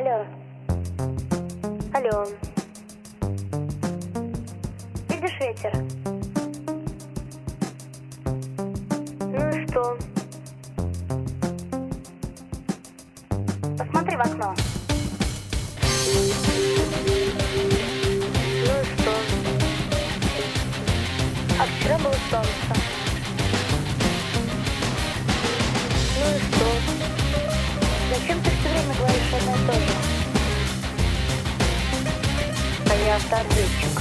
Алло. Алло. Видишь ветер? Ну и что? Посмотри в окно. Ну и что? А вчера было солнце. Ну и что? Зачем ты все время говоришь одно и то же? А я автоответчик.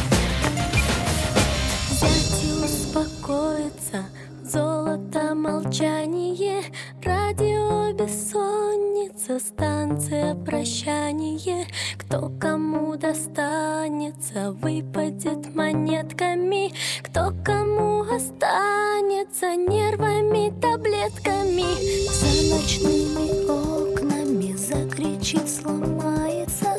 Взять и успокоиться, золото молчание, радио бессонница, станция прощание. Кто кому достанется, выпадет монетками, кто кому останется нервами, таблетками. За ночными окнами закричит, сломается